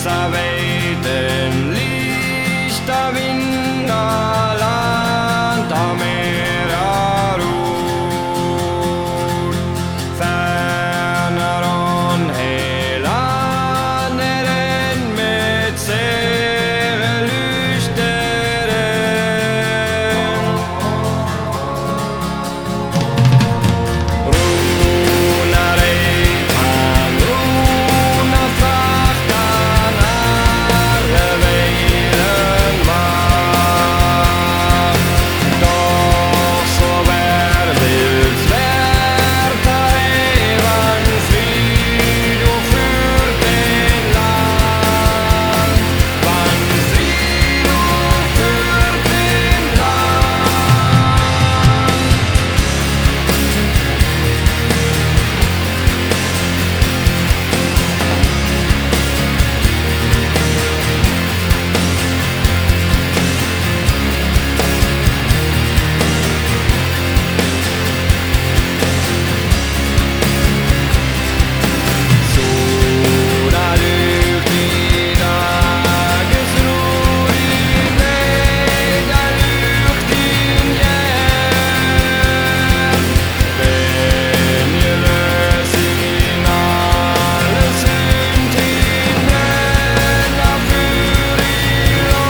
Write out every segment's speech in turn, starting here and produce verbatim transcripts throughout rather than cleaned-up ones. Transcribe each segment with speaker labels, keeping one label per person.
Speaker 1: Visa vägen lysta vingaland av mera rot. Färnaron hela neren med sevelysteren. Ronar ej han ronar fraktan arre veiren var. Doch så vär vill svärta evan fryd och fyrten land. Van fryd och fyrten land. Solar ut i dagens rolig vägar lukt din hjälp. Vänjelös in alles synd till denna furilo.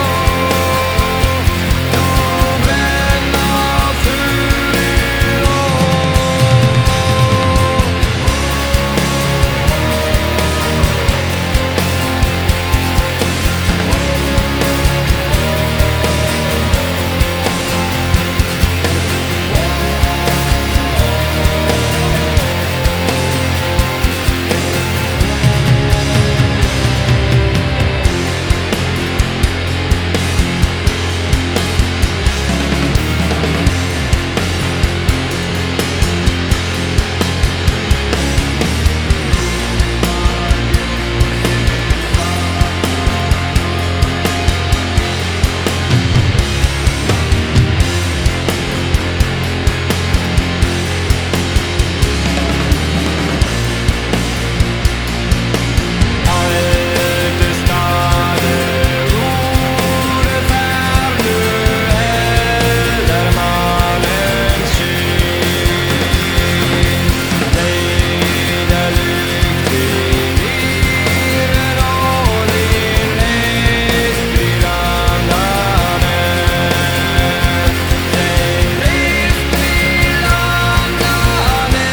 Speaker 1: Ja, denna furilo. Alte stade ord fär nu heller malens skin. Lejda lykt din iren och din hästbillandane. Den hästbillandane.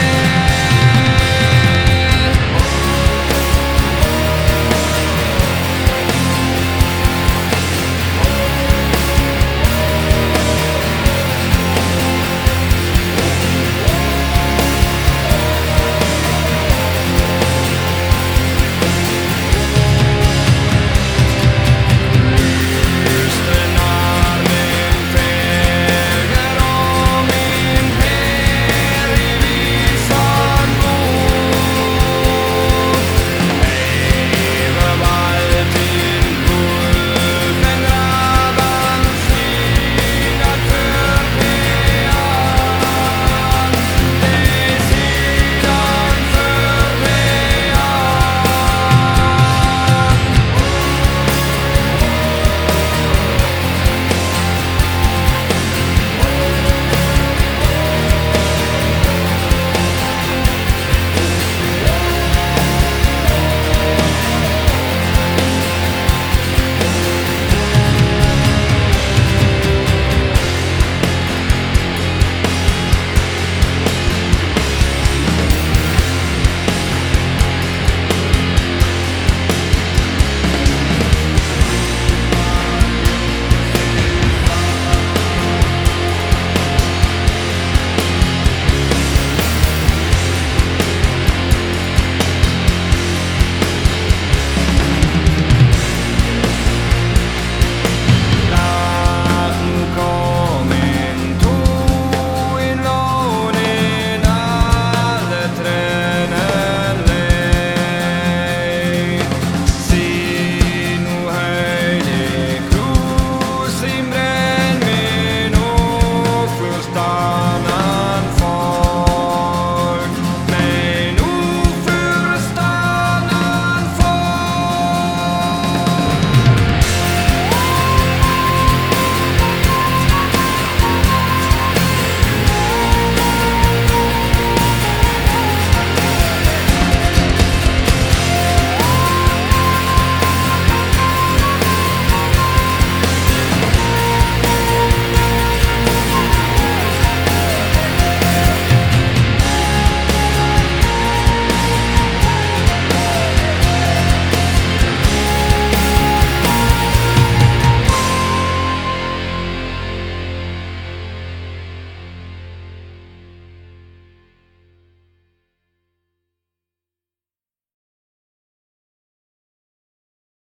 Speaker 1: Lysten har min fäger och min per i visan bok. Eva Valtin pulpen raban synat för pean. Det sidan för pean. Natten kom en to in lånen alle tränen lej. Se nu höjde krosimren med nog fullstanna